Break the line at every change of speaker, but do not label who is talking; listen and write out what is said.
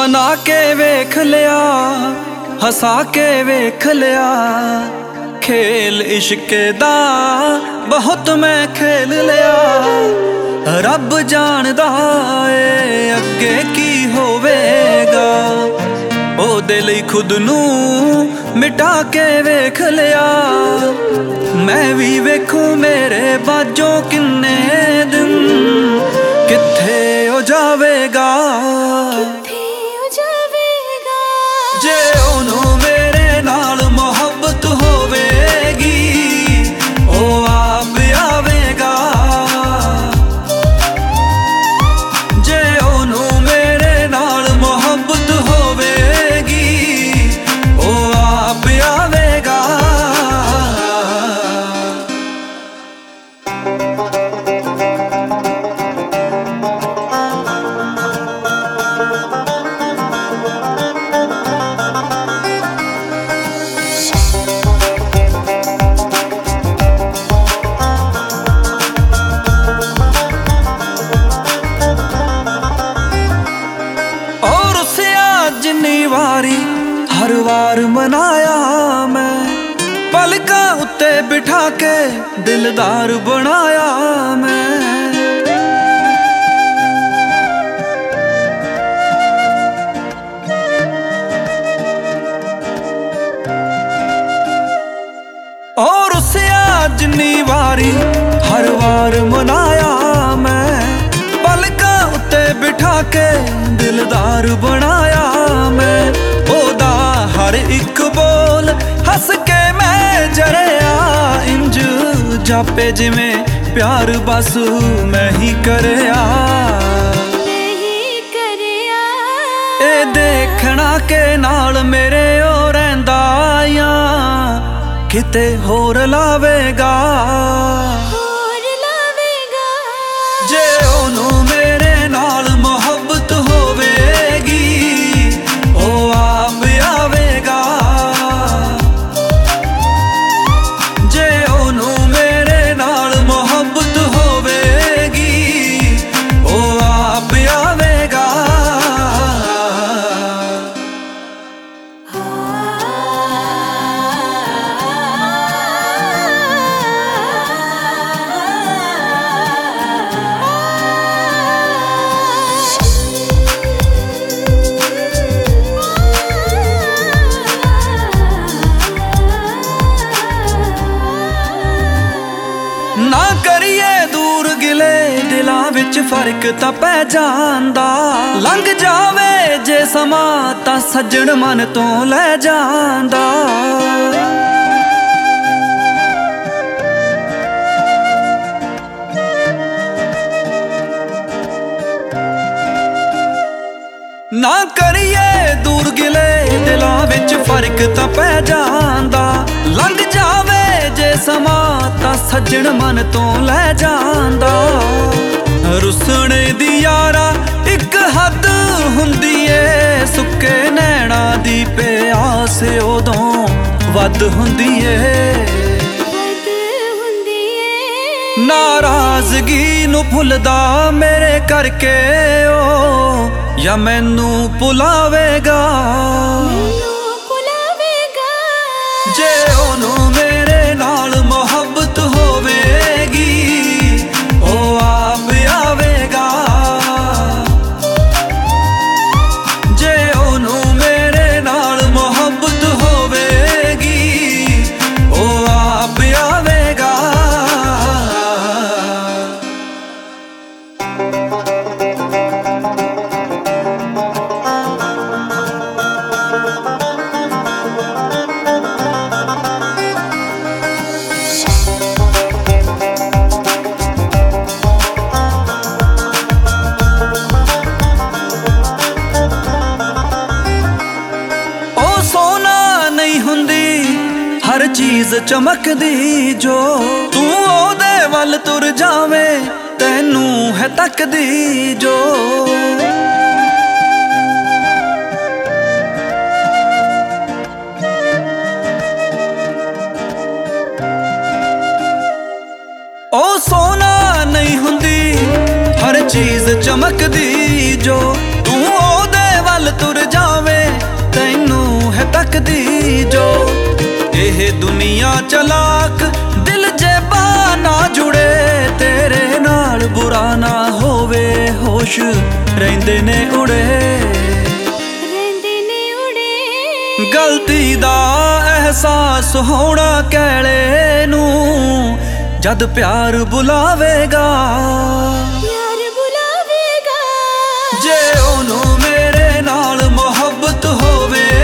मना के वेख लिया, हसा के वेख लिया, खेल इश्के दा बहुत मैं खेल लिया। रब जानदा ए अगे की होवेगा, ओदे लई खुद नू मिटा के वेख लिया। मैं भी वेखूं मेरे बाजों किन्ने दिन कित्थे हो जावेगा, जे ओनू मेरे नाल मोहब्बत होवेगी ओ आप आवेगा। जे ओनू मेरे नाल मोहब्बत होवेगी ओ आप आवेगा। जिन्नी वारी हर वार मनाया मैं, पलकां उत्ते बिठा के दिलदार बनाया मैं। और उसे जिन्नी वारी हर वार मनाया मैं, पलकां उत्ते बिठा के दिलदार बनाया मैं। ओदा हर एक बोल हस के मैं जरिया, इंज जापे जिवें प्यार बस मैं ही करया। ए देखना के नाल मेरे ओ रहिंदा या किते होर लावेगा, जे ओनू मेरे नाल मोहब्बत होवेगी ओ आप आवेगा। जे ओनू मेरे नाल मोहब्बत होवेगी ओ आप आवेगा। ना करिए दूर गिले दिलां विच फर्क तां पै जांदा, लंघ जावे जे समा तां सज्जण मन तो लै जांदा। ना करिए दूर गिले दिलां विच फर्क तां पै जांदा, लंघ जावे जे समा तां सज्जण मन तो लै जांदा। रुसणे दी यारा इक हद हुंदी ए, सुक्के नैणा दी प्यास उदों वध हुंदी ए। नाराजगी नू भुलदा मेरे करके ओ या मैनू भुलावेगा, जे ओनू मेरे नाल मोहब्बत होवेगी ओ आप आवेगा। जे ओनू मेरे नाल मोहब्बत होवेगी ओ आप आवेगा। हर चीज चमकदी जो तू ओदे वल तुर जावे, तैनू है तकदी जो। ओ सोना नहीं हुंदी हर चीज चमकदी जो तू ओदे वल तुर ਇਹ ਦੁਨੀਆ ਚਲਾਕ, ਦਿਲ ਜੇਬਾਂ ਨਾ ਜੁੜੇ ਤੇਰੇ ਨਾਲ, ਬੁਰਾ ਨਾ ਹੋਵੇ ਹੋਸ਼ ਰਹਿੰਦੇ ਨੇ ਉੜੇ। ਗਲਤੀ ਦਾ ਅਹਿਸਾਸ ਹੋਣਾ ਕਹਿਲੇ ਨੂੰ, ਜਦ ਪਿਆਰ ਬੁਲਾਵੇਗਾ, ਜੇ ਉਹਨੂੰ ਮੇਰੇ ਨਾਲ ਮੁਹੱਬਤ ਹੋਵੇ।